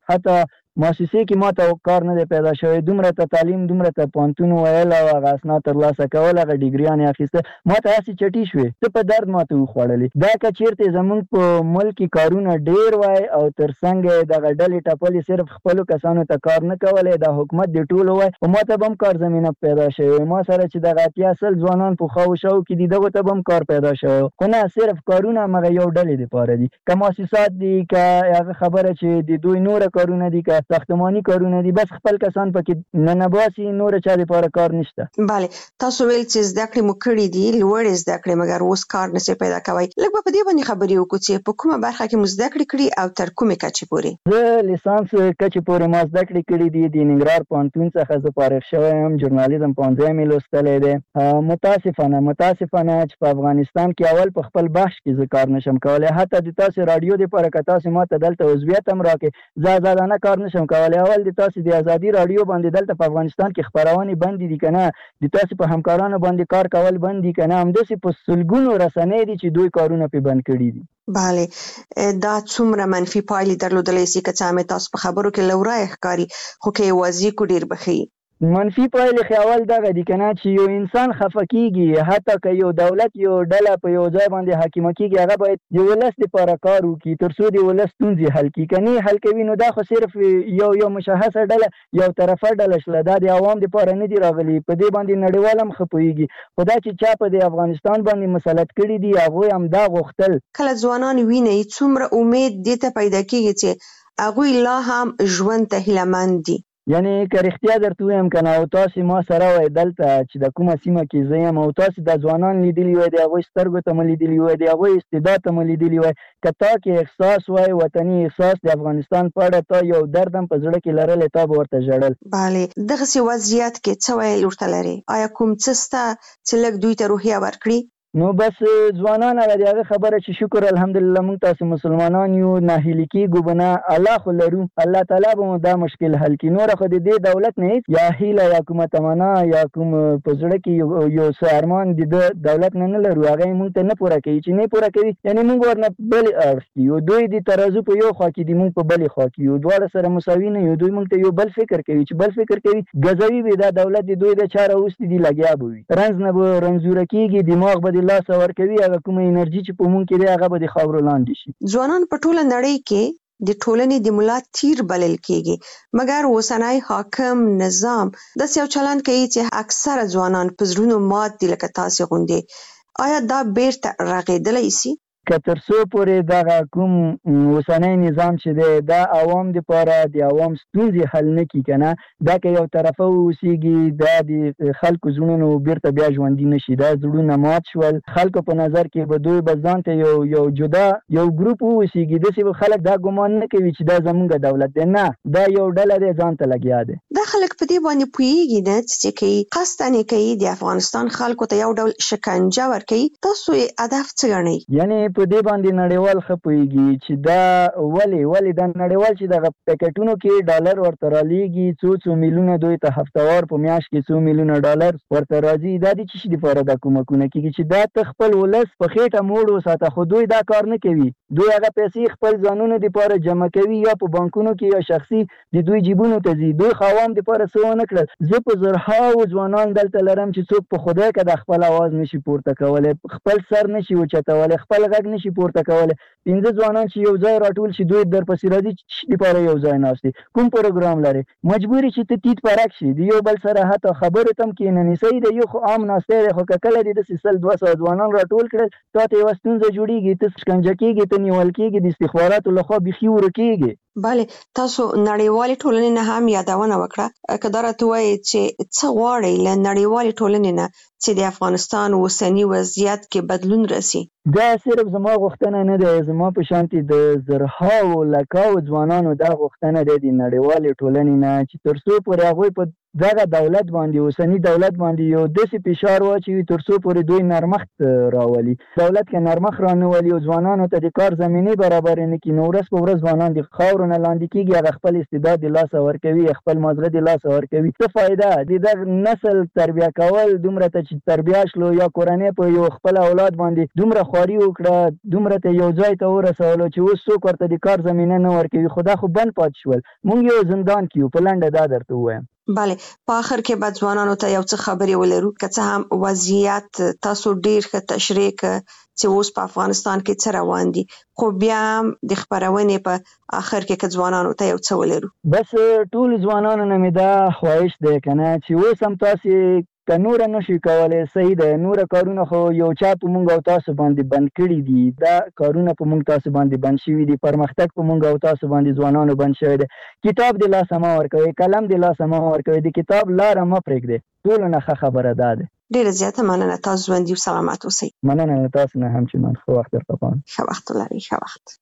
حتی مؤسسې کې ماته کار نه دی پیدا شوی، دومره ته تعلیم، دومره ته پوهنتون ویل او هغه اسناد ترلاسه کول، هغه ډیګریانې اخیسته، ماته هسې چټي شوې، ته په درد ماته وخوړلې. دا که چېرته زمونږ په ملک کې کارونه ډېر وای او تر څنګ یې دغه ډلې ټپلې صرف خپلو کسانو ته کار نه کولی، دا حکومت د ټولو وای، خو ما ته به هم کار زمینه پیدا شوی، ما سره چې دغه 80 ځوانان په خواو شاو کې دي، دغو ته به هم کار پیدا شوی، خو نه، صرف کارونه همغه یو ډلې دپاره دي. که مؤسسات دي، که هغه خبره چې د دوی نوره کارونه دي، که ساختماني کارونه دي، بس خپل کسان پکې ننباسي، نوره چا دپاره کار نشته. بله، تاسو ویل چې زده کړې مو کړې دي، لوړې زده کړې، مګر اوس کار نشئ پیدا کوئ. لږ به په دې باندې خبرې وکړو چې په کومه برخه کې مو زده کړې کړي او تر کومې کچې پورې؟ زه لیسانس کچې پورې ما زده کړې کړي دي، د ننګرهار پوهنتون څخه زه فارغ شوی یم، ژورنالیزم پوهنځی مې لوستلی دی. متاسفانه چې په افغانستان کې اول په خپل بخش کې زه کار نشم کولی، حتی د تاسې راډیو دپاره که تاسې ما ته دلته عضویت هم راکړې، زه آزادانه کار نشم کولی. اول د تاسې د ازادي راډیو باندې دلته په افغانستان کې خپرونې بندې دي که نه، د تاسې په همکارانو باندې کار کول بند دي که نه، همداسې په سلګونو رسنۍ دي چې دوی کارونه پې بند کړي دي. بله، دا څومره منفي پایلې درلودلی سي که څه هم تاسو په خبرو کې لورای ښکاري، خو که یې واضح کړو ډېر به ښه. منفي پایلې خو اول دغه دي که نه، چې یو انسان خفه کېږي، حتی که یو دولت یو ډله په یو ځای باندې حاکمه کېږي، هغه باید د ولس دپاره کار وکړي تر څو د ولس ستونزې حل کړي، که نه حل کوي نو دا خو صرف یو مشخصه ډله، یو طرفه ډله شله، دا د عوام دپاره نه دي راغلي، په دې باندې نړیوال هم ښه پوهېږي، خو دا چې چا په د افغانستان باندې مسلط کړي دي، هغوی همدا غوښتل. کله ځوانان وینئ څومره امید دې ته پیدا کېږي چې هغوی لا هم ژوند ته هیلهمند دي. یعنی که رښتیا درته ووایم که نه، او تاسې ما سره وای دلته چې د کومه سیمه کې زه یم، او تاسې دا ځوانان لیدلي وای، د هغوی سترګو ته مو لیدلي وای، د هغوی استعداد ته مو لیدلي وای، که تا کې احساس وای، وطني احساس د افغانستان په اړه، تا یو درد هم په زړه کې لرلی، تا به ورته ژړل. بله، دغسې وضعیت کې څه ویل ورته لرې؟ آیا کوم څه سته چې لږ دوی ته روحیه ورکړي؟ نو بس ځوانان هغه د هغه خبره چې شکر الحمدلله موږ تاسو مسلمانان یو، ناهیلي کېږو به نه، الله خو لرو، الله تعالی به مو دا مشکل حل کړي. نوره خو د دې دولت نه هېڅ یا هیله یا کومه تمنا یا کوم په زړه کې یو څه ارمان د دولت نه لرو، هغه یې موږ ته نه پوره کوي، چې نه پوره کوي یعنې موږ ورنه بلې اړخ کې یو، دوی د ترازو په یو خوا کې دي، موږ په بلې خوا کې یو، دواړه سره مساوي نه یو، دوی موږ ته یو بل فکر کوي، چې بل فکر کوي ګزوي به دا دولت د دوی د چاره اوسې دي لګیا به وي، رنځ نه به رنځوره کېږي، دماغ به د لاسه ورکوي، هغه کومه انرژي چې په مونږ کې دی هغه به د خاورو لاندې شي. ځوانان په ټوله نړۍ کې د ټولنې د ملا تیر بلل کېږي، مګر اوسنی حاکم نظام داسې یو چلند کوي چې اکثره ځوانان په زړونو مات دي لکه تاسې غوندې. آیا دا بیرته رغېدلی سي؟ که تر څو پورې دغه کوم اوسنی نظام چې دی دا عوام دپاره د عوام ستونزې حل نه کړي که نه، دا که یو طرفه واوسېږي، دا د خلکو زړونو بیرته بیا ژوندي نه شي، دا زړونه مات شول، خلکو په نظر کې به دوی به ځان ته یو جدا یو ګروپ واوسېږي، داسې به خلک دا ګمان نه کوي چې دا زمونږ دولت دی، نه، دا یو ډله دی ځان ته لګیا دی. دا خلک په دې باندې پوهېږي نه چې کوي قصداً یې کوي د افغانستان خلکو ته یو ډول شکنجه ورکوي، تاسو یې هدف څه ګڼئ؟ یعنې په دې باندې نړیوال ښه پوهېږي چې دا ولې دا نړیوال چې دغه پیکټونو کې ډالر ورته رالیږي، څو میلیونه دوی ته هفتوار په میاشت کې څو میلیونه ډالر ورته راځي، دا د څه شي دپاره دا کومکونه کېږي چې دا ته خپل ولس په خېټه موړ وساته، خو دوی دا کار نه کوي، دوی هغه پیسې خپل ځانونو دپاره جمع کوي، یا په بانکونو کې یا شخصي د دوی جیبونو ته ځي، دوی خو عوام دپاره څه ونه کړل. زه په زرهاو ځوانان دلته لرم چې څوک په خدای که د خپل اواز نشي پورته کولی، خپل سر نشي اوچتولی، خپل غږ نشي پورته کولی. 15 ځوانان چې یو ځای راټول شي، دوی درپسې راځي چې دپاره یو ځای ناست دي، کوم پروګرام لري، مجبوري چې ته تیت پرک شي، د یو بل سره حتی خبرو ته هم کښېننې، صحیح ده، یو خو عام ناستی دی، خو که کله دې داسې 100-200 ځوانان راټول کړل، تا ته یوه ستونزه جوړېږي، ته شکنجه کېږي، ته نیول کېږي، د استخباراتو لخوا بیخي ورکېږي. بله، تاسو نړیوالې ټولنې نه هم یادونه وکړه، که دا راته ووایئ چې څه غواړئ له نړیوالې ټولنې نه چې د افغانستان اوسني وضعیت کې بدلون راسي؟ دا صرف زما غوښتنه نه دی، زما په شانتې د زرهاو لکاو ځوانانو دا غوښتنه دی د نړیوالې ټولنې نه چې تر څو پورې هغوی په دغه دولت باندې، اوسني دولت باندې یو داسې فشار واچوي تر څو پورې دوی نرمښت راولي. دولت که نرمښت رانولي او ځوانانو ته د کار زمینې برابرې نه کړي، نو ورځ په ورځ ځوانان د خاورو نه لاندې کیږي هغه خپل استعداد د لاسه ورکوي خپل مازغه د لاسه ورکوي څه فایده د نسل تربیه کول دومره ته چې تربیه شلو یا کورنۍ په یو خپل اولاد باندې دومره خواري وکړه دومره ته یو ځای ته ورسولو چې اوس څوک ورته د کار زمینه نه ورکوي خدا خو بند پاتې شول مونږ یو زندان کیو په لنډه دا درته ووایم بله په آخر کې باید ځوانانو ته یو څه خبرې ولرو که څه هم وضعیت تاسو ډیر ښه تشریح چې اوس په افغانستان کې څه روان دي خو بیا هم د خپرونې په آخر کې که ځوانانو ته یو څه ولرو بس ټول ځوانانو نه مې دا خواهش دی کنه چې اوس هم تاسې که نور نشي کولای صحیح ده نور کارونه خو یو چا په مونږ او تاسو باندې بند کړي دي دا کارونه په مونږ تاسو باندې بند شوي دي پرمختګ په مونږ او تاسو باندې ځوانانو بند شوی دی کتاب د لاسه مه ورکوئ قلم د لاسه مه ورکوئ د کتاب لاره مه پرېږدئ ټولو نه ښه خبره دا ده ډیره زیاته مننه تاسو ژوندي او سلامت اوسئ مننه له تاسو نه همچنان ښه وخت درته غواړم ښه وخت ولرئ ښه وخت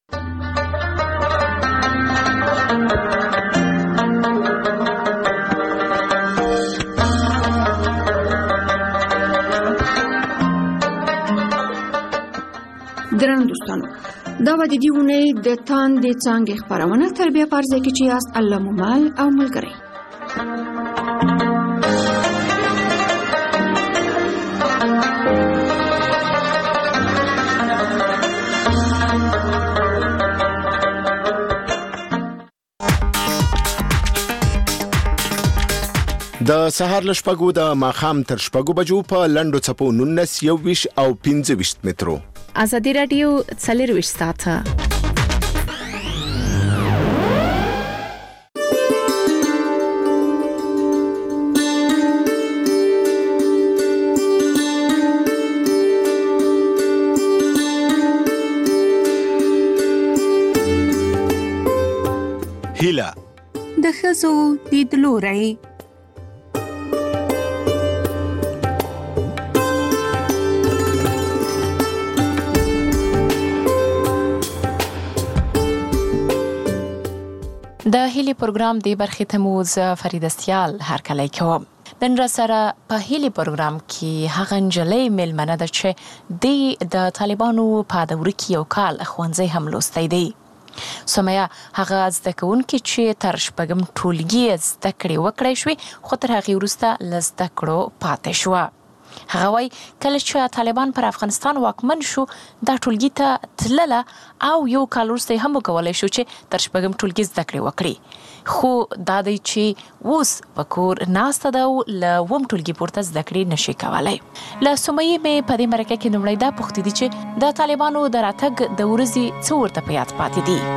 درنو دوستانو دا به د دې اونۍ د تاندې څانګې خپرونه تربیه په ارزه کې چې یاست الله مو مل او ملګری د سهار له شپږو د ماښام تر شپږو بجو په لنډو څپو 19 21 او 25 مترو ازادي رادیو 24 ساعته هیله د ښځو لیدلوری د هیلي پروګرام دی برخې ته مو ز فریده سیال هر کله کوم نن را سره په هیلي پروګرام کې هغه نجلۍ ملمنه ده چې د طالبانو په دوره کې یو کال ښوونځی هم لوستی دی سمیا هغه زده کوونکې چې تر شپږم ټولګي زده کړې وکړای شوې خو تر هغې وروسته له زده کړو پاتې شوه هغه وایي کله چې طالبان پر افغانستان واکمن شو دا ټولګي ته تلله او یو کال وروسته هم وکولی شو چې تر شپږم ټولګي زده کړې وکړي خو دا دی چې اوس په کور ناسته ده او له اووم ټولګي پورته زده کړې نشي کولی له سمیې مې په دې مرکه کې لومړی دا پوښتې دي چې د طالبانو د راتګ د ورځې څه ورته په یاد پاتې دي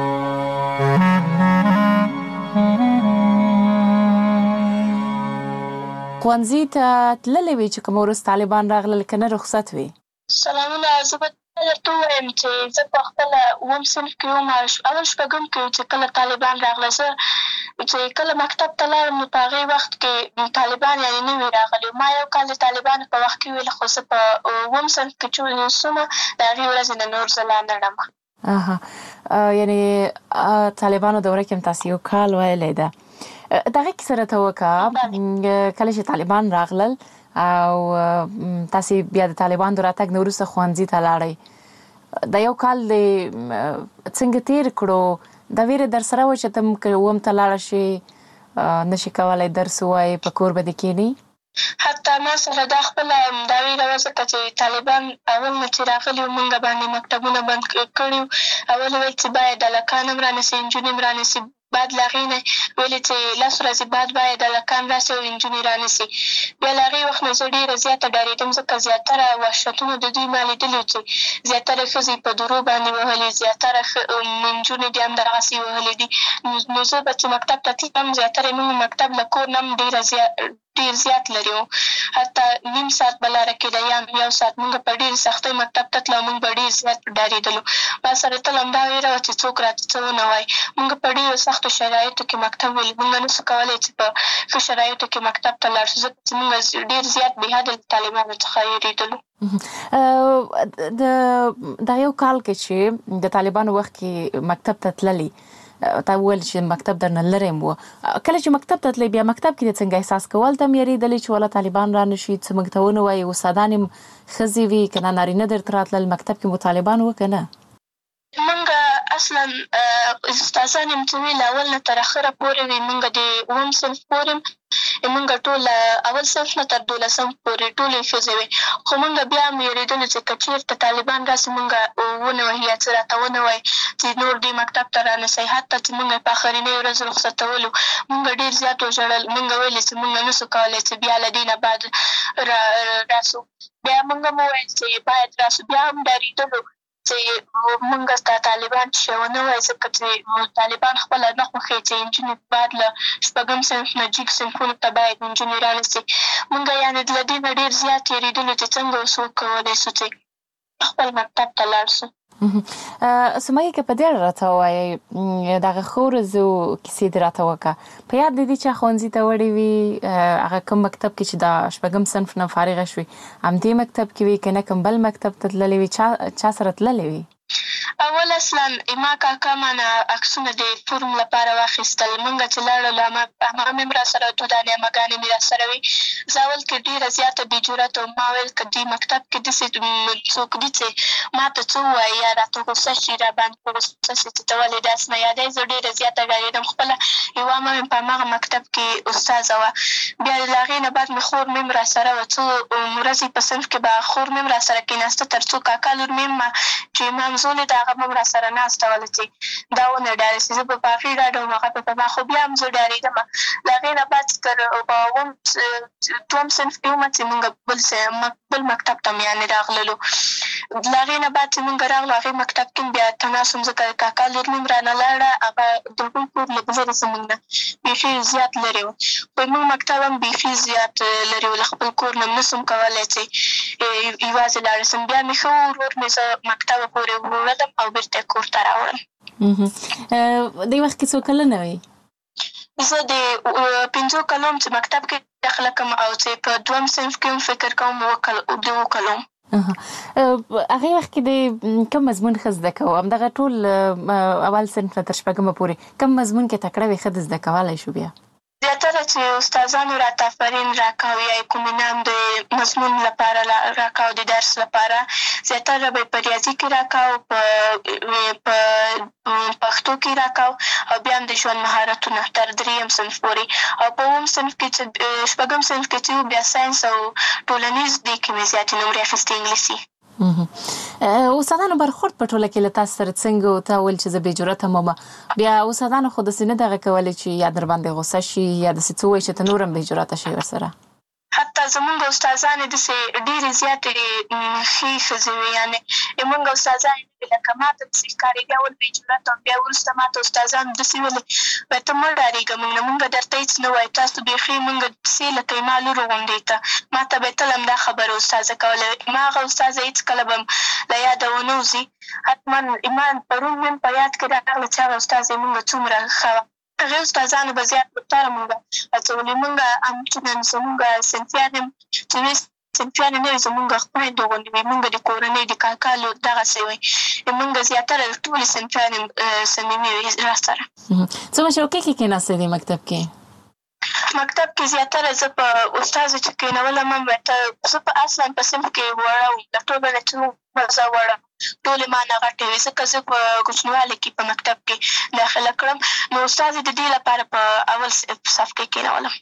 ښوونځي ته تللی وې چې کوم وروسته طالبان راغلل که نه رخصت وې سلامونه زه به درته ووایم چې زه په خپله اووم صنف کې وم اول شپږم کې چې کله طالبان راغله زه چې کله مکتب ته لاړم نو په هغې وخت کې طالبان یعنې نه وي راغلي ما یو کال د طالبانو په وخت کې ویل خو زه په اووم صنف کې چې اوسمه د هغې ورځې نه نور زه لا نه ړمه یعنې طالبانو دوره کې هم تاسې یو کال ویلی ده دغه کیسه راته وکړه کله چې طالبان راغلل او تاسې بیا د طالبانو د راتګ نه وروسته ښوونځي ته لاړئ دا یو کال دې څنګه تېر کړو دا ویره در سره وه چې ته که اووم ته لاړه شې نشي کولی درس ووایې په کور به دې کښېنئ حتی ما سره دا خپله دا ویره وه ځکه چې طالبان اول نه چې راغلي وو مونږ باندې مکتبونه بند کړي وو اول ویل چې باید هلکان هم رانیسي نجونې هم رانیسي بعد له هغې نه ویلې چې 10 ورځې بعد باید هلکان راسي او نجونې رانیسي بیا له هغې وخت نه زه ډېره زیاته ډارېدم ځکه زیاتره وحشتونه د دوی ما لیدلي چې زیاتره ښځې په درو باندې وهلې زیاتره نجونې دې هم دغسې وهلې دي نو زه به چې مکتب ته تلم زیاتره موږ مکتب له کور نه هم ډېر زیات لري وو حتی نیم ساعت به لاره کېده یا یو ساعت مونږ په ډېرې سختۍ مکتب ته تلو مونږ به ډېر زیات ډارېدلو ما سره تل همدا ویره وه چې څوک راته څه ونه وایي مونږ په ډېرو سختو شرایطو کې مکتب ولي مونږ نسو کولی چې په ښه شرایطو کې مکتب ته لاړ شو ځکه چې مونږ ډېر زیات بېحده له طالبانو څخه ویرېدلو دا یو کال کې چې د طالبانو وخت کې مکتب ته تللي تا وویل چې مکتب درنه لرې و کله چې مکتب ته تللی بیا مکتب کې دې څنګه احساس کول ته هم یېرېدلې چې والا طالبان را نه شي څه موږ ته ونه وایي استادان هم ښځې وي که نه نارینه درته راتلل مکتب کې مو طالبان وه که نه مونږ اصلا استادان یم چې ویل اول نه تر اخره پورې وي، موږ د اووم صنف پورې موږ ټول اول صنف نه تر 12 پورې ټولې ښځې وې، خو موږ بیا هم وېرېدلو چې که چېرته طالبان راسي موږ ونه وهي یا څه راته ونه وایي چې نور دې مکتب ته رانسئ. حتی چې موږ په آخرنۍ ورځ رخصتولو موږ ډېر زیات وژړل. موږ ویلې چې موږ نسو کولی چې بیا له دې نه بعد راسو. بیا موږ هم وویل چې باید راسو. بیا هم ډارېدلو چې موږ ته طالبان چې ونه وایي، ځکه چې طالبان خپله نه خوښوي چې نجونې بعد له 6 صنف نه جګ صنفونو ته باید نجونې رانسي. موږ یعنې له دې نه ډېر زیات تېرېدلو چې څنګه اوس وکولی سو چې خپل مکتب ته لاړ سو. سمیه که په دې اړه راته ووایئ، دغه ښو ورځو کیسې دې راته وکړه. په یاد دې دي چې ښوونځي ته وړې وي، هغه کوم مکتب کې چې د 6 صنف نه فارغه شوې همدې مکتب کې وي که نه کوم بل مکتب ته تللې وي؟ چا سره تللې وي؟ اول اصلا اما کاکا مانه عکسونه د فورم لپاره واخیستل. موږ چې لاړو همغه مې هم راسره 2 دانې اماګانې مې راسره وي. زه اول کې ډېره زیاته بې جرأته وم. ما ویل که دې مکتب کې داسې څوک دي چې ما ته څه ووایي یا راته غوسه شي، راباندې په غوسه شي چې ته ولې داسې نه یادوې. زه ډېره زیاته ډارېدم. خپله یوه عمه مې په همغه مکتب کې استاذه وه. بیا د هغې نه بعد مې خور مې هم راسره وه. څو ورځې په صنف کې به خور مې هم راسره کېناسته، تر څو کاکا لور مې هم چې منظولې د هغه هم راسره ناسته وله چې دا ونه ډارې شي. زه به په هغې ډاډه وم، هغه به په ما. خو بیا هم زه ډارېدم. له هغې نه بعد تر په 2 صنف کې ومه چې موږ بل مکتب ته یعنې راغللو. له هغې نه بعد چې موږ راغلو هغې مکتب کې بیا تناس وم، ځکه کاکا لور مې هم رانه لاړه. هغه د هغوی کور لږ لرې زموږ نه بیخي زیات لرې و. خو موږ مکتب هم بیخي زیات لرې و. له خپل کور نه نسم کولی چې یوازې لاړه سم. بیا مې ښه ورور مې زه مکتبه پورې وړلم او بېرته کور ته راوړم. دې وخت کې څو کلنه وې؟ زه د 5 کلو چې مکتب کې داخله کوم او چې په 2 صنف کې هم فکر کوم 2 کلو. هغې وخت کې د کوم مضمون ښه زده کوو؟ همدغه ټول اول صنف نه تر 6 پورې کوم مضمون کې تکړه وې ښه د زده کولی شو؟ بیا زیاتره چې استادانو راته آفرین راکاو یا کوم انعام د مضمون لپاره راکاو، د درس لپاره زیاتره به په ریاضي کې راکاو، په پښتو کې راکاو، او بیا هم د ژوند مهارتونه تر 3 صنف پورې. او په 2 صنف کې چې 6 صنف کې چې بیا ساینس او ټولنیز دې کې مې زیاتې نمرې اخیستې، انګلیسي. استادانو برخورد په ټوله کې له تاسو سره څنګه و؟ ته ویل چې زه بې جرأته وم. بیا استادانو خو داسې نه دغه کولی چې یا در باندې غوسه شي یا داسې څه ووایي چې ته نور هم بې جرأته شئ ورسره؟ حتی زمونږ استادانې داسې ډېرې زیاتې ښې ښځې وې. یعنې زمونږ استادانې لکه ما ته داسې ښکارېدې اول بې جرأته وم، بیا وروسته ما ته استادانو داسې ویلې وایي ته مه ډارېږه، موږ نه موږ درته هېڅ نه وایو، تاسو بیخي موږ داسې لکه ما لور غوندې ته. ما ته به یې تل همدا خبره استاذه کوله. ما هغه استاذه هېڅکله به م له یاده ونه وځي. حتما ایمان پرون مې په یاد کې راغله چې هغه استاذه یې موږ څومره ښه وه. هغې استادانو به زیات پرتاره موږ هڅولې. موږ همچنان زموږ صنفیان هم چې وې صنفیانې نه وې، زموږ خویندو غوندې وې. موږ د کورنۍ د کاکا لور دغسې وې. موږ زیاتره ټولې صنفیانې صمیمي وې راسره. څومره شوقي کې کېناستې دې مکتب کې؟ مکتب کې زیاتره زه په استاذه چې کېنولم هم زه په اصلا په صنف کې وړه وم، د ټولو نه چې زه وړه ټولې ما نه غټې وې، ځکه زه په کوچنیوالي کې په مکتب کې داخله کړم. نو استاذې د دې لپاره په اول صف کې کېنولم.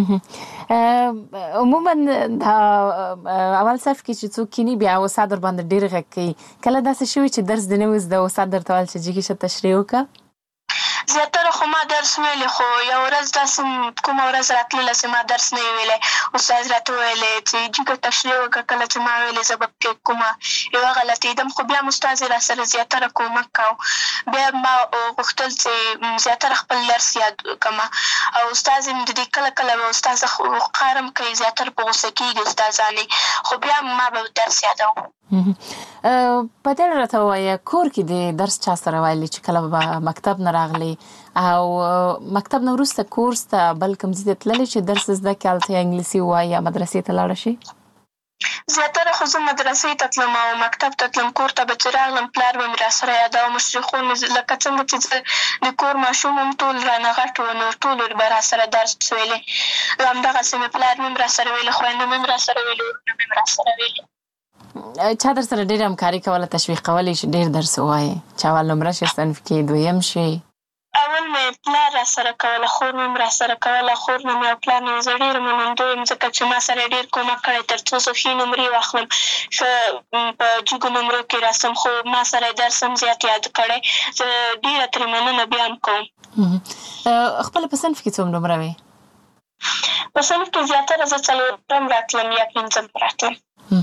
عموما د اول صف کې چې څوک کینی بیا استاد در باندې ډېر غږ کوي. کله داسې شوي چې درس دې نه وي زده، استاد درته ویل چې جګې شه تشریح وکړه؟ زیاتره خو ما درس ویلی، خو یو ورځ داسې کومه ورځ راتلله چې ما درس نه وی ویلی. استاد راته ویلی چې جګه تشریح وکړه. کله چې ما ویلې زه به پکې کومه یوه غلطېدم، خو بیا هم استاد یې راسره زیاتره کومک کوو. بیا ما غوښتل چې زیاتره خپل درس یاد کړمه. او استاد یې د دې کله کله به استاذه قهر هم کوي، زیاتره په غوسه کېږي استادانې، خو بیا ما به درس یادوم. په دې اړه راته ووایه کور کې د درس چا سره ویلي چې کله به مکتب نه راغلی او مکتب نه وروسته کورس ته بل کوم ځای ته تللی چې درس زده کړې هلته یا انګلیسي ووایي یا مدرسې ته لاړه شي؟ زیاتره خو زه مدرسې ته تلم او مکتب ته تلم. کور ته به چې راغلم پلار به مې راسره یاداوه، مشرخون مې لکه څنګه چې زه د کور ماشوم هم ټول رانه غټ وو، نو ټولو به راسره درس ویلی. همدغسې مې پلار مې هم راسره ویلی، خویندو مې هم راسره ویلي، ورونه مې هم راسره ویلي. چا در سره ډېر همکاري کوله، تشویق کولی چې ډېر درس ووایې؟ چې اول نمره شي، صنف کې دویم شي؟ اول مې پلار را سره کوله، خور مې را سره کوله. خور مې او پلار مې زه ډېره منندوی یم، ځکه چې ما سره ډېر کومک کړی تر څو زه ښې نمرې واخلم، ښه په جګو نمرو کې راسم. خو ما سره یې درس هم زیات یاد کړی. زه ډېره ترې مننه بیا هم کوم. خپله په صنف کې څوم نمره وې؟ په صنف کې زیاتره زه 4 راتلم یا 5 راتلم.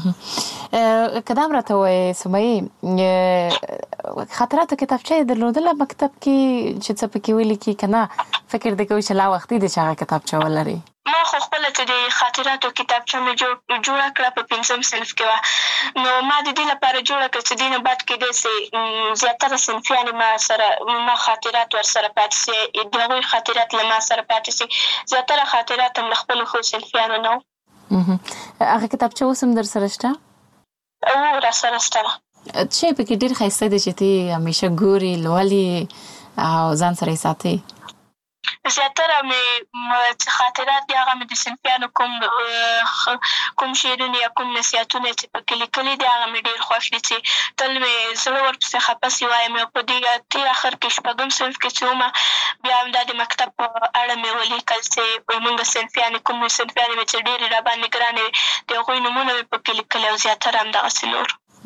که دا هم راته ووایې سمیې، خاطراتو کتابچه یې درلودله مکتب کې چې څه پکې ولیکي که نه فکر دې کوي چې لا وختي دی چې هغه کتابچه ولري؟ ما خو خپله چې د خاطراتو کتابچه مې جوړه کړه په 5م صنف کې وه. نو ما د دې لپاره جوړه کړه چې دې نه بعد کې داسې زیاتره صنفیانې ما خاطرات ورسره پاتې سي، د هغوی خاطرات له ما سره پاتې سي. زیاتره خاطرات هم له خپلو ښو صنفیانو نه وو. هغه کتابچه اوس هم در سره شته؟ را سره شته. څه یې پکې ډېر ښایسته دی چې ته همیشه ګورې، لولې او ځان سره یې ساتې؟ زیاتره مې خاطرات دي هغه مې د صنفیانو کوم شعرونه یا کوم نصیحتونه چې پکې لیکلي دي هغه مې ډېر خوښ دي چې تل مې زړه ورپسې خفه سي وایم. او په دې تېر اخر کې 6م صنف کې چې ومه بیا هم دا د مکتب په اړه مې ولیکل چې زموږ صنفیانې کوم صنفیانې مې چې ډېرې راباندې ګرانې وې د هغوی نومونه مې پکې لیکلي او زیاتره همدغسې نور.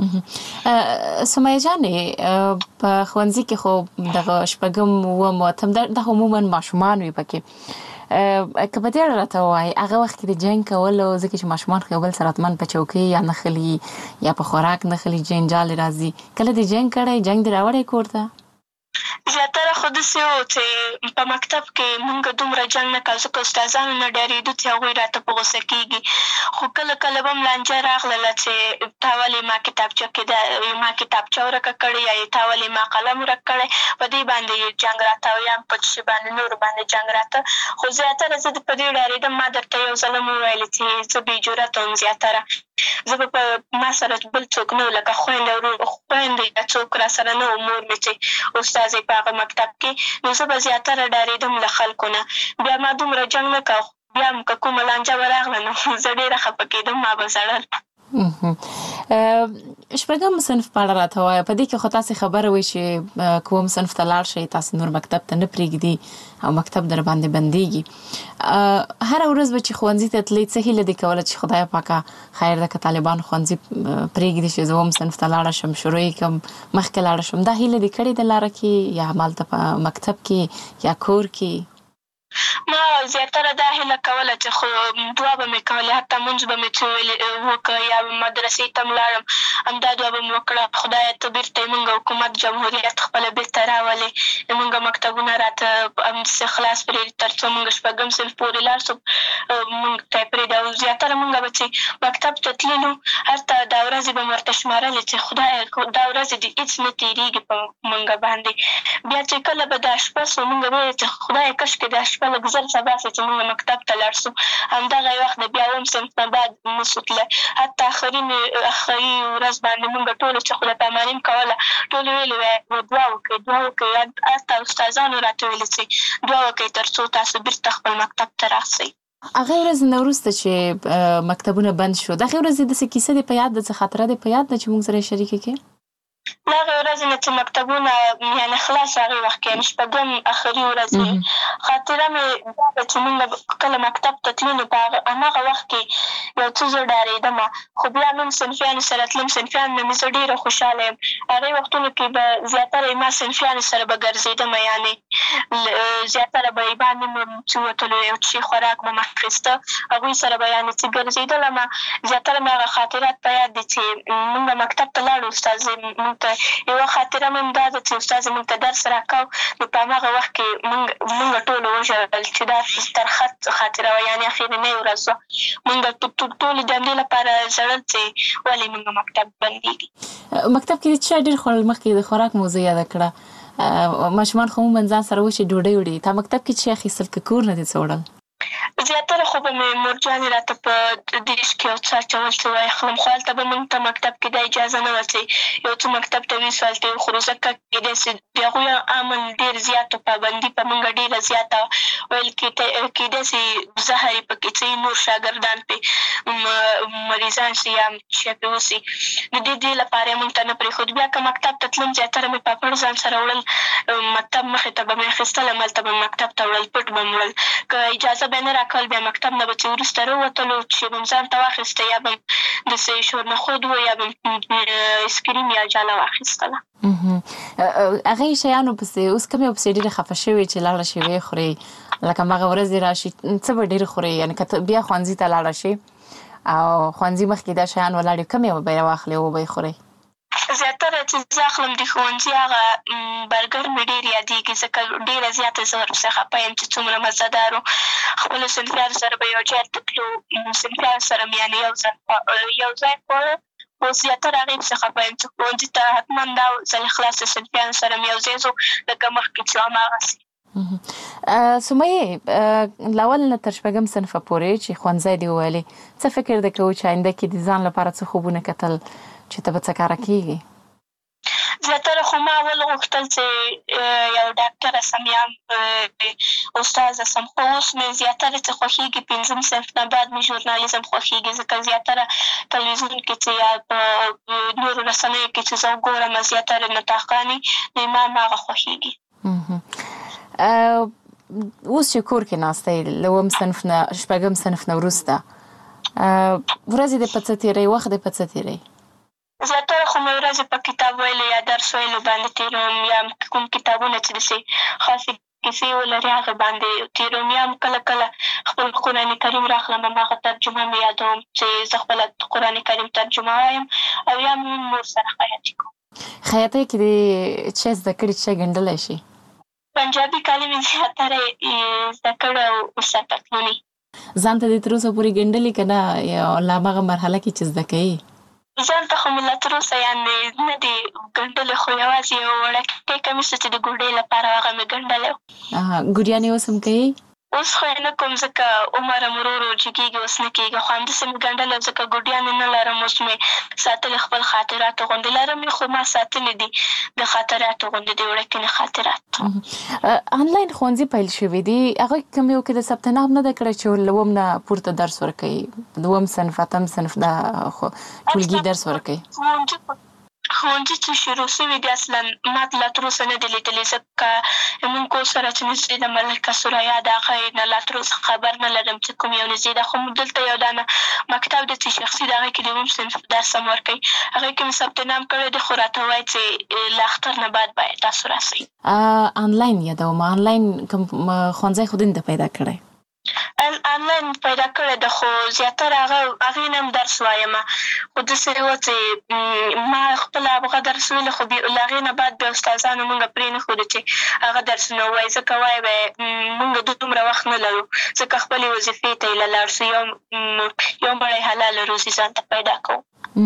سمیه جانې، په ښوونځي کې خو دغه 6م 9م 8م دا عموما ماشومان وي پکې، که په دې اړه راته ووایې هغه وخت کې د جنګ کولو، ځکه چې ماشومان خو یو بل سره حتما په چوکۍ یا نښلي یا په خوراک نښلي، جنجال راځي، کله دې جنګ کړی؟ جنګ دې راوړی کور ته؟ زیاتره خو داسې وو چې په مکتب کې مونږ دومره جنګ نه کړ، ځکه استادانو نه ډارېدو چې هغوی راته په غوسه کېږي. خو کله کله به هم لانجه راغلله چې تا ولې ما کتابچه کې ما کتابچه ورکه کړې یا تا ولې ما قلم ورک کړی، په دې باندې جنګ راته او یا په شي باندې نورو باندې جنګ راته. خو زیاتره زه په دې ډارېدم. ما درته یو ځل هم وویلې چې زه بې جرأته وم زیاتره. زه به په ما سره بل څوک نه و، لکه خویندې یا څوک را سره نه و، مور مې چې استاذ په هغه مکتب کې، نو زه به زیاتره ډارېدم له خلکو نه. بیا ما دومره جنګ نه کوه، بیا هم که کومه لانجه به راغله نو زه ډېره خفه کېدم، ما به ژړل. 6م صنف په اړه راته ووایه. په دې کې خو تاسې خبره وایي چې کوم صنف ته لاړ شئ تاسې نور مکتب ته نه پرېږدي او مکتب در باندې بندېږي. هره ورځ به چې ښوونځي ته تلې څه هیله دې کوله چې خدای پاکه خیر ده که طالبان ښوونځي پرېږدي چې زه هم صنف ته لاړه شم، شروع یې کړم، مخکې لاړه شم؟ دا هیله دې کړې ده لاره کې یا همالته په مکتب کې یا کور کې؟ ما زیاتره دا هیله کوله چې خو دعا به مې کولې، حتی مونځ به مې څه وکړه یا مدرسې ته م لاړم، همدا دعا به مې وکړه، خدایه ته بېرته یې مونږ حکومت جمهوریت خپله بېرته راولې، مونږ مکتبونه راته همداسې خلاص پرېږدي تر څو مونږ 6م صنف پورې لاړ شو، مونږ ته یې پرېږدي. او زیاتره مونږ به چې مکتب ته تللو هلته دا ورځې به مې ورته شمارلې چې خدایه دا ورځې دې هېڅ نه تېرېږي په مونږ باندې. بیا چې کله به دا شپه سو مونږ به ویل چې خدایه کاشکې دا شپه لږ زر سبا سي چې مونږ مکتب ته لاړ سو. همدغه وخت د بیا 9م صنف نه بعد نسو تللی، حتی آخري ورځ باندې مونږ ټولو چې خدای پاماني م کوله ټولو ویلې وی دعا وکړئ دعا وکړئ، حتی استادانو راته ویلې چې دعا وکړئ تر څو تاسو بېرته خپل مکتب ته راسئ. هغې ورځې نه وروسته چې مکتبونه بند شو، د هغې ورځې داسې کیسه دې په یاد ده، څه خاطره دې په یاد ده چې مونږ سره یې شریکه کړې؟ له هغې ورځې نه چې مکتبونه یعنې خلاص هغې وخت کې یعنې 6م آخري ورځ خاطره مې دا ده چې مونږ کله مکتب ته تلو نو په هماغه وخت کې یو څه زه ډارېدم، خو بیا مې صنفیانو سره تلم، صنفیانو نه مې زه ډېره خوشحاله یم. هغې وختونو کې به زیاتره ما صنفیانو سره به ګرځېدم، یعنې زیاتره به یې باندې مې چې وتلو یو څه خوراک به مې اخېسته، هغوی سره به یعنې چې ګرځېدلم. زیاتره مې هغه خاطرات په یاد دي چې مونږ مکتب ته لاړو، استاد مونږ ته یوه خاطره مې هم دا ده چې استاد مونږ ته درس راکاو، نو په هماغه وخت کې مونږ ټولو وژړل چې دا ترخه خاطره وه، یعنې اخرنۍ ورځ وه. مونږ ټولو د همدې لپاره ژړل چې ولې مونږ مکتب بندېږي. مکتب کې څه ډېر خوړل؟ مخکې د خوراک موضوع یاده کړه، ماشومان خو عموما ځان سره وچې ډوډۍ وړي، تا مکتب کې څه اخیستل که کور نه دې څه وړل؟ زیاتره خو به مې مورجانې راته په دیش کې یو څه اچول څه وایخلم، خو هلته به موږ ته مکتب کې دا اجازه نه وه چې یو څه مکتب ته ویسو هلته یې وخورو، ځکه کېدای سي د هغوی امن ډېر زیات پابندي په موږ ډېره زیاته ویل کېدای سي زهر یې پکې څه نور شاګردان پرې مریضان سي یا شی پرې وسي. د دې لپاره یې موږ ته نه پرېښود. بیا که مکتب ته تلم زیاتره مې پاپړ ځان سره وړل، مکتب مخې ته به مې اخیستل، هملته به مکتب ته وړل، پټ به مې وړل. که اجازه به یې نه راکول بیا مکتب نه به چې وروسته راووتلو چې به م ځان ته واخیسته، یا به م داسې شورنخود و یا به م اسکریم یا جاله واخیستله. هغې شیانو پسې اوس کومې پسې ډېرې خفه شوې چې لاړه شي ویې خورې، لکه هماغه ورځې راشي څه به ډېر خورې، یعنې که ته بیا ښوونځي ته لاړه شي او ښوونځي مخکې دا شیان ولاړې کومې به یې واخلې او به یې خورې؟ زیاتره چې زه اخلم د ښوونځي هغه برګر مې ډېر یادېږي، ځکه ډېره زیاته زه ورپسې خفه یم چې څومره مزهدار و. خپلو صنفیانو سره به یو ځای ته تلو، صنفیانو سره مې یعنې یو ځای خوړه، خو زیاتره هغې پسې خفه یم چې ښوونځي ته حتما دا ځل خلاص صنفیانو سره مې یو ځای ځو لکه مخکې چې هماغسې. سمیې له اول نه تر شپږم صنفه پورې چې ښوونځی دې وویلې، څه فکر دې کوو چې آینده کې د ځان لپاره څه خوبونه کتل چې ته به څه کاره کېږي؟ زیاتره خو ما اول غوښتل چې یو ډاکټره سم یا استاذه سم، خو اوس مې زیاتره چې خوښېږي پنځم صنف نه بعد مې ژورنالیزم خوښېږي، ځکه زیاتره تلویزیون کې چې یا په نورو رسنیو کې چې زه وګورم زیاتره نطاقانې نو ما هماغه خوښېږي. اوس چې کور کې ناسته یې له اووم صنف نه شپږم صنف نه وروسته ورځې دې په څه تېروي، وخت دې په څه تېروي؟ زیاتره خو مې ورځې په کتاب ویلو یا درس ویلو باندې تېروم، یا کوم کتابونه چې داسې خاصې کیسې ولري هغه باندې تېروم، یا هم کله کله خپل قرآن کریم راخلم هماغه ترجمه مې یادوم چې زه خپله قرآن کریم ترجمه وایم، او یا هم نور سره خیاطي کوم. خیاطۍ کې دې څه زده کړي چې ګنډلی شي؟ پنجابي کالي مې زیاتره زده کړی او اوس پتلوني. ځان ته دې تر اوسه پورې ګنډلي که نه، یا له هماغه مرحله کې چې زده کوي؟ ځان ته خو مې لا تر اوسه یعنې نه دي ګنډلې، خو یوازې یو وړوکی کمیس چې د ګوډۍ لپاره هغه مې ګنډلی و. ګوډیانې اوس هم کوي؟ اوس خو یې نه کوم ځکه عمر هم ورو ورو جګېږي، اوس نه کېږي، خو همداسې مې ګنډلی ځکه ګوډیانې نه لرم، اوس مې ساتلې خپل خاطراتو غوندې لرم یې، خو ما ساتلې دي د خاطراتو غوندې د وړکینې خاطرات. آنلاین ښوونځي پیل شوي دي، هغوی کوم یو کې د ثبت نام نه ده کړی چې له اووم نه پورته درس ورکوي، دوم صنف اتم صنف دا ټولګي درس ورکوي؟ ښوونځي چې شروع شوي دي اصلا ما لا تر اوسه نه دي لیدلي، ځکه موږ کور سره چې نږدې ده ملکه سریا د هغې نه لا تر اوسه خبر نه لرم چې کوم یو نږدې ده، خو دلته یو دانه مکتب دی چې شخصي د هغې کې د اووم صنف درس هم ورکوي، هغې کې مې ثبت نام کړی دی، خو راته وایي چې له اختر نه بعد باید تاسو راسئ. آنلاین یادوم، آنلاین کوم ښوونځی خو دې پیدا کړی؟ آنلاین پیدا کړی ده، خو زیاتره هغې نه هم درس وایم، خو داسې وه چې ما خپله هغه درس ویلو، خو له هغې نه بعد بیا استادانو موږ پرې نه ښودو چې هغه درسونه ووایي، ځکه وایي به یې موږ دومره وخت نه لرو، ځکه خپلې وظیفې ته یې له لاړ شو، یو مړی حلاله روزي ځان ته پیدا کوو.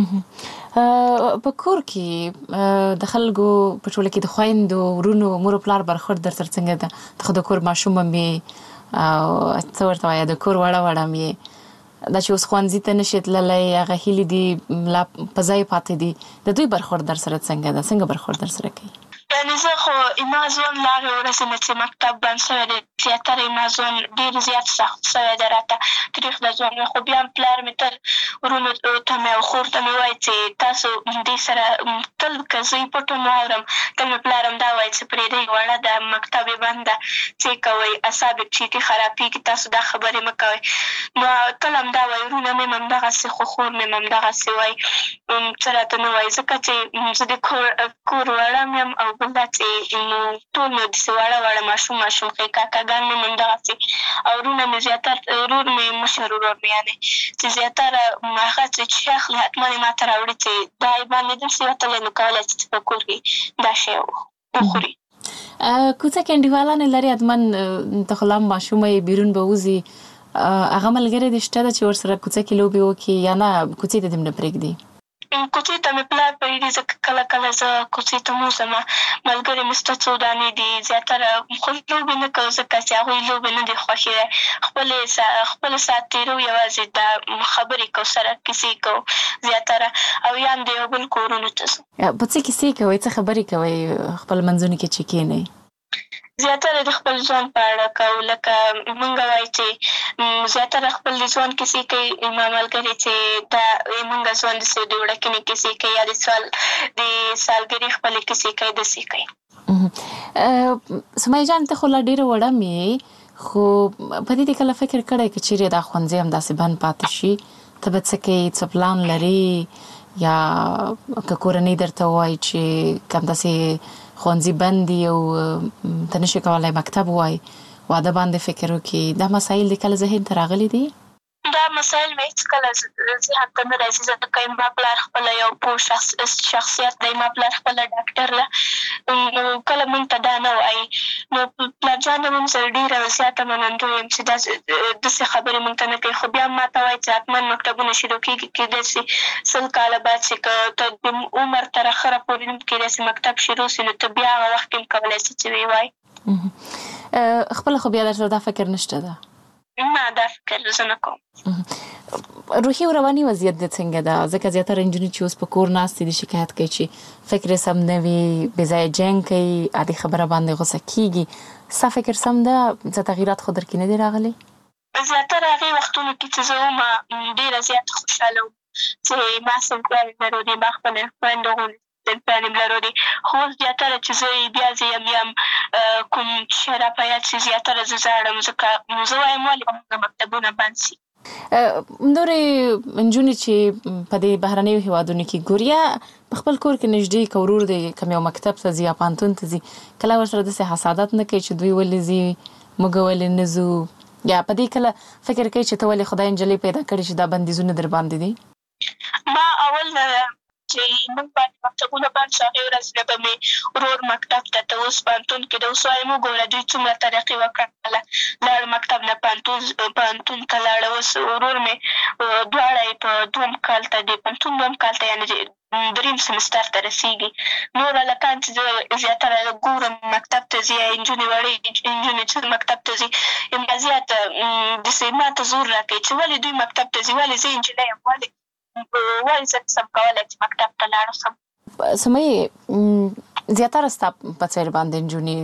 په کور کې د خلکو په ټوله کې د خویندو ورونو مور او پلار برخورد در سره څنګه ده؟ ته خو د کور ماشوم هم یې او څه ورته وایه د کور وړه وړه هم یې، دا چې اوس ښوونځي ته نشې تللی، هغه هیلې دي لا په ځای پاتې دي، د دوی برخورد در سره څنګه ده؟ څنګه برخورد در سره کوي؟ یعنې زه خو ما ژوند له هغې ورځې نه چې مکتب بند شوی دی زیاتره ما ژوند ډېر زیات سخت شوی دی راته، تریخ د ژوند، خو بیا هم پلار مې تل ورونو ته مې او خور ته مې وایي چې تاسو دې سره تل که زه یې پټ هم واورم، تل مې پلار هم دا وایي چې پرېږدئ وړه ده، مکتب یې بند ده، څه یې کوئ، اعصاب یې چیټي خرابېږي، تاسو دا خبرې مه کوئ. نو تل همدا وایي، ورونه مې هم همدغسې، خو خور مې هم همدغسې وایي، څه راته نه وایي، ځکه چې زه د کور وړه م یم، او بل دا چې ټول مې داسې واړه ماشوم ښې کاکاګان مې هم همدغسې، او ورونه مې زیاتره ورور مې مشر ورور مې یعنې چې زیاتره هغه چې شی اخلي حتما یې ما ته راوړي چې دا یې باندې داسې وتلی نو کولی چې په کور کې دا شی وخوري. کوڅه کې انډیوالانې لرې حتما ته خو لا هم ماشومه یې بیرون به وځي، هغه ملګرې دې شته ده چې ورسره کوڅه کې لوبې وکړي یا نه کوڅې ته دې هم نه پرېږدي؟ کوڅې ته مې پلار پرېږدي، ځکه کله کله زه کوڅې ته مه ځم. ملګري مې شته څو دانې دي، زیاتره خو لوبې نه کوو ځکه چې هغوی لوبې نه دي خوښې دی. خپل ساعت تېرو یوازې دا خبرې کوو، سره کیسې کوو زیاتره، او یا هم د یو بل کورونو ته ځو. په څه کیسې کوئ، څه خبرې کوئ خپل منځونو کې چې کښېنئ؟ زیاتره د خپل ژوند په اړه کوو، لکه مونږ وایو چې زیاتره خپل د ژوند کیسې کوي. زما ملګري چې دا مونږ ژوند داسې د وړکینې کیسې کوي، یا د سالګرې خپلې کیسې کوي، داسې کوي. سمیه جان، ته خو لا ډېره وړه مې، خو په دې کله فکر کړی که چیرې دا ښوونځی همداسې بند پاتې شي، ته به څه کوې؟ څه پلان لرې؟ یا که کورنۍ درته ووایي چې که همداسې ښوونځي بند دي او ته نشي کولی مکتب ووایي، واده باندې فکر وکړي، دا مسایل د کله ذهن ته راغلي دي؟ دا مسایل مې هېڅکله ذهن ته نه راځي، ځکه زما پلار خپله یو پوه شخصیت دی. زما پلار خپله ډاکټر ده، کله مونږ ته دا نه وایي. نو پلارجان مونږ سره ډېره زیاته منندوی یم چې داسې خبرې مونږ ته نه کوي. خو بیا هم ما ته وایي چې حتما مکتبونه شروع کېږي، کېدای شي 100 کاله بعد چې که ته د عمر تر اخره پورې کېدای شي مکتب شروع شي، نو ته بیا هغه وخت کې هم کولی شي چې ویې وایي. خپله خو بیا درته دا فکر نشته ده؟ نه، دا فکر زه نه کوم. روحي او رواني وضعیت دې څنګه ده؟ ځکه زیاتره نجونې چې اوس په کور ناستې دي شکایت کوي چې فکر یې سم نه وي، بې ځایه جنګ کوي، عادي خبره باندې غوسه کېږي. ستا فکر سم ده؟ څه تغییرات خو در کې نه دي راغلي؟ زیاتره هغې وختونو کې چې زه وم ډېره زیاته خوشحاله وم چې ما صنفیانې لرلې، ما خپلې خویندو صنفیانې لرلې. خو اوس زیاتره چې زه بیا زه یم کوم شی راپه یاد شي، زیاتره زه ژاړم، ځکه زه وایم ولې زموږ مکتبونه بند شي. نورې نجونې چې په دې بهرنیو هېوادونو کې ګوري، یا په خپل کور کې نږدې که ورور دی کوم یو مکتب ته ځي یا پوهنتون ته ځي، کله ورسره داسې حسادت نه کوي چې دوی ولې ځي، موږ ولې نه ځو؟ یا په دې کله فکر کوي چې ته ولې خدای نجلۍ پیدا کړې چې دا بندیزونه در باندې دي؟ ما اول چې موږ باندې مکتبونه بند شو، هغې ورځ نه به مې ورور مکتب ته اوس پوهنتون کې د اوس وایم وګوره دوی څومره ترقي وکړله، لاړ مکتب نه پوهنتون ته لاړه. اوس ورور مې دواړه یې په دوم کال ته د پوهنتون دوم کال ته یعنې دریم سمستر ته رسېږي. نور هلکان چې زه زیاتره ګورم مکتب ته ځي، یا نجونې وړې نجونې چې مکتب ته ځي، همدا زیاته داسې ما ته زور راکوي چې ولې دوی مکتب ته ځي، ولې زه نجلۍ یم، ولې زه نسم کولی چې مکتب ته لاړ شم. سمیه، زیاتره ستا په څېر باندې نجونې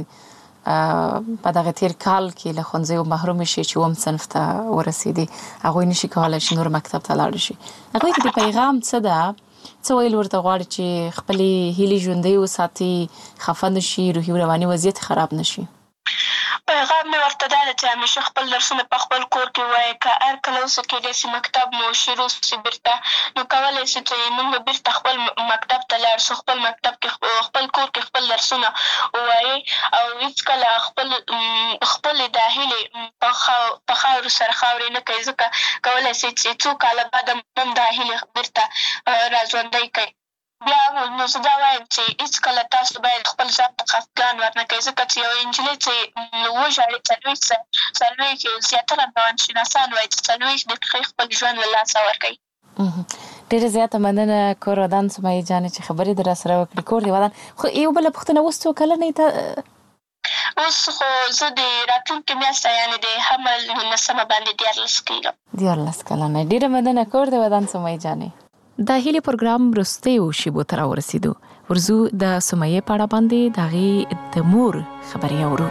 په دغه تېر کال کې له ښوونځیو محرومې شي چې اووم صنف ته ورسېدې، هغوی نشي کولی چې نور مکتب ته لاړ شي. هغوی ته د پیغام څه ده؟ څه ویل ورته غواړي چې خپلې هیلې ژوندۍ وساتي، خفه نه شي، روحي او رواني وضعیت خراب نه شي؟ پیغام مې ورته دا ده چې همیشه خپل درسونه په خپل کور کې ووایي. که هر کله اوسه کېدای شي مکتب مو شروع شي بېرته، نو کولی شو چې موږ بېرته خپل مکتب ته لاړ شو، خپل مکتب کې خپل کور کې خپل درسونه ووایي، او هېڅکله خپلې دا هیلې په خاورو سره خاورې نه کوي، ځکه کولی شي چې څو کاله بعد هم دا هیلې بېرته راژوندۍ کوي. بیا نو زه دا وایم چې هېڅکله تاسو باید خپل ځان ته خفګان ورنه کوئ، ځکه چې یوه نجلۍ چې وژاړي څلوېښت زیاتره روانشناسان وایي چې 40 دقیقې خپل ژوند له لاسه ورکوي. ډېره زیاته مننه کور ودان سمیه جانې چې خبرې در راسره وکړې. کور دې ودان. خو یو بله پوښتنه، اوس څو کلنه یې ته؟ اوس خو زه د راتلونکې میاشته یعنې د حمل 19 باندې 14 کېږم. 14 کلنه. ډېره مننه کور دې ودان سمیه جانې. د هیلې پروګرام وروستیو شیبو ته راورسېدو. ورځو د سمیې په اړه باندې د هغې د مور خبرې اورو.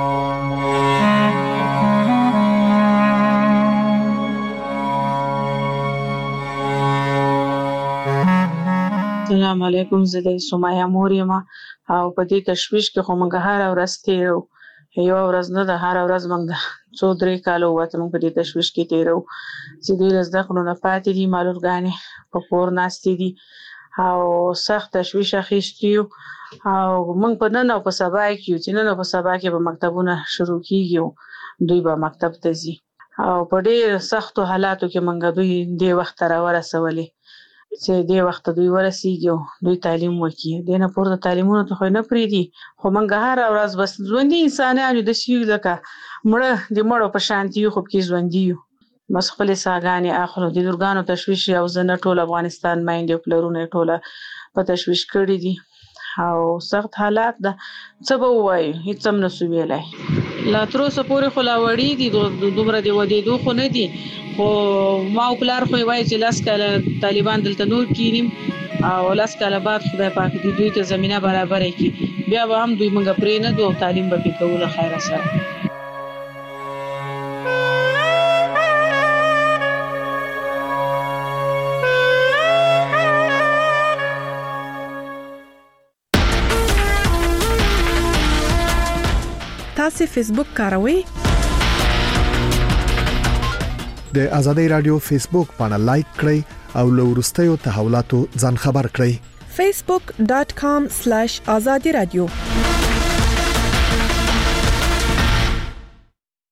السلام علیکم، زه د سمیه مور یم، او په دې تشویش کې خو موږ هره ورځ تېرو، یوه ورځ نه ده، هره ورځ موږ د 2-3 کاله ووته موږ په دې تشویش کې تېرو چې دوی له زده کړو نه پاتې دي، معلولګانې په کور ناستې دي او سخت تشویش اخیستي یو. او موږ په نن او په سبا کې یو چې نن او په سبا کې به مکتبونه شروع کېږي، دوی به مکتب ته ځي، او په ډېر سختو حالاتو کې موږ دوی دې وخت ته راورسولې چې دې وخت ته دوی ورسېږي او دوی تعلیم وکړي. دې نه پورته تعلیمونو ته خو نه پرېږدي، خو موږ هره ورځ بس ژوندي انسانان یو، داسې یو لکه مړه د مړو په شانتي یو، خو پکې ژوندي یو. بس خپل ساګانې اخلو د لورګانو تشویش او زنه ټول افغانستان مایندې پلرونه ټوله په تشویش کړی دي او سخت حالات ده څه به وایي هیڅ هم نسو ویلای لا تر اوسه پورې خو لا وړي دي دومره دی ودېدو خو نه دي خو ما او پلار خو وایي چې لاس کاله طالبان دلته نور کینیم او لاس کاله بعد خدای پاک دې دوی ته زمينه برابر کړي بیا به هم دوی موږ پرې نه دوه تعلیم به کوله خیر سره تاسو فیسبوک کاروئ؟ د آزادۍ رادیو فیسبوک باندې لایک کړئ او له وروستیو تحولاتو ځان خبر کړئ. facebook.com/azadi radio